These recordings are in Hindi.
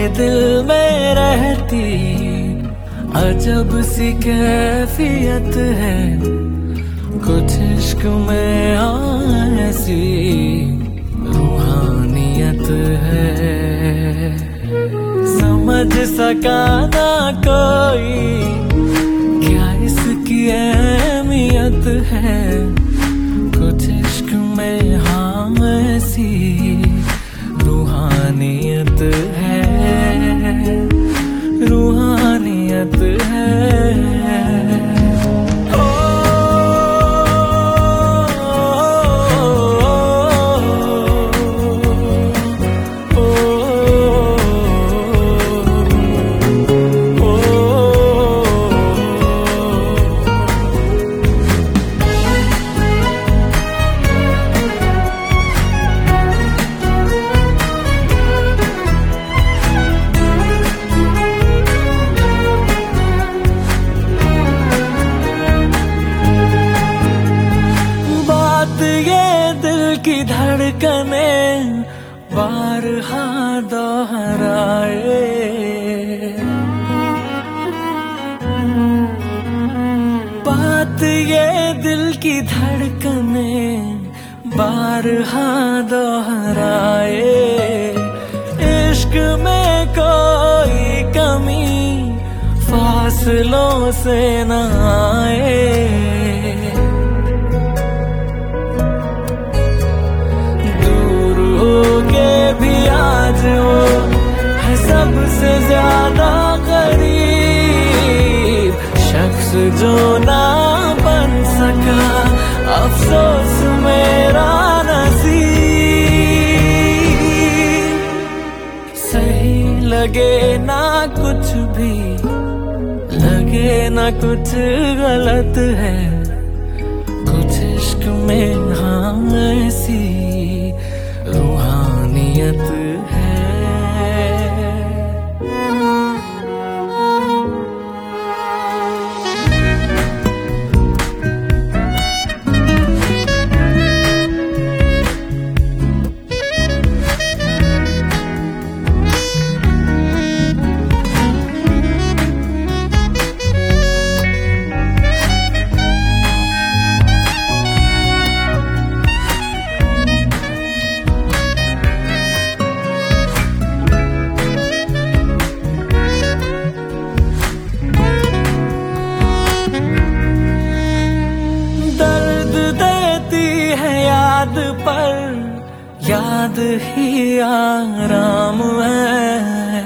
दिल में रहती अजब सी कैफियत है, कुछ इश्क में ऐसी रूहानियत है। समझ सका ना कोई क्या इसकी अहमियत है, कुछ इश्क में ऐसी रूहानियत है, रूहानियत है। ये दिल की धड़कने बारहा दोहराए, बात ये दिल की धड़कने बारहा दोहराए। इश्क में कोई कमी फासलों से न आए, भी आज वो है सबसे ज्यादा करीब शख्स जो ना बन सका, अफसोस मेरा नसीब। सही लगे ना कुछ भी, लगे ना कुछ गलत है, कुछ इश्क में ऐसी रूहानियत है। याद पर याद ही आराम है,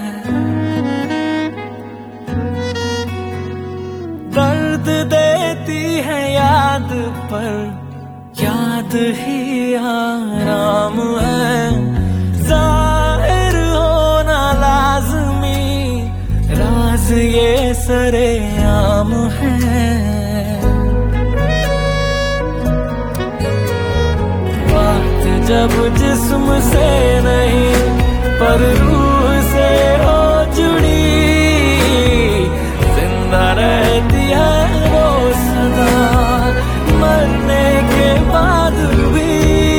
दर्द देती है याद पर याद ही आराम है। जाहिर होना लाज़मी राज ये सरेआम है, जब जिस्म से नहीं पर रूह से हो जुड़ी, जिंदा रहती है वो सदा मरने के बाद भी।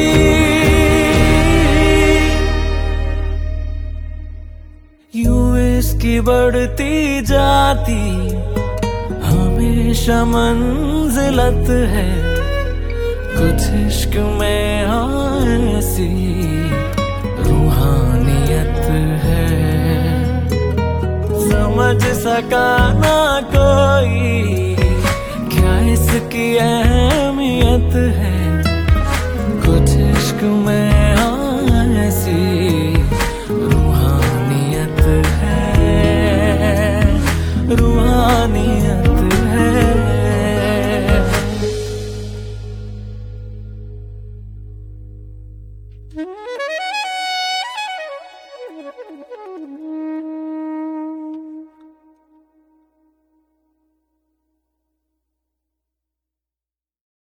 यूं इसकी बढ़ती जाती हमेशा मंजिलत है, कुछ इश्क में ऐसी रूहानियत है। समझ सका ना कोई क्या इसकी अहमियत है, कुछ इश्क में ऐसी